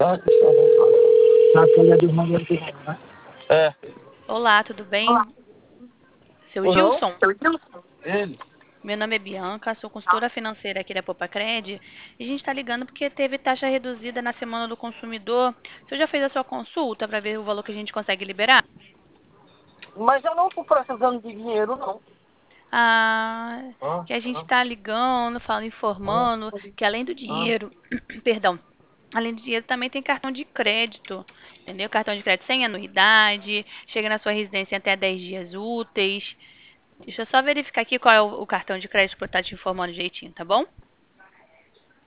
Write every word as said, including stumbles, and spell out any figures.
É. Olá, tudo bem? Seu Ou não? Gilson, Ele. meu nome é Bianca, sou consultora financeira aqui da Popacred e a gente está ligando porque teve taxa reduzida na Semana do Consumidor. Você já fez a sua consulta para ver o valor que a gente consegue liberar? Mas eu não tô precisando de dinheiro, não. Ah, Hã? que a gente está ligando, falando, informando que além do Hã? dinheiro, perdão, além do dinheiro também tem cartão de crédito, entendeu? Cartão de crédito sem anuidade, chega na sua residência em até dez dias úteis. Deixa eu só verificar aqui qual é o, o cartão de crédito para eu estar te informando direitinho, tá bom?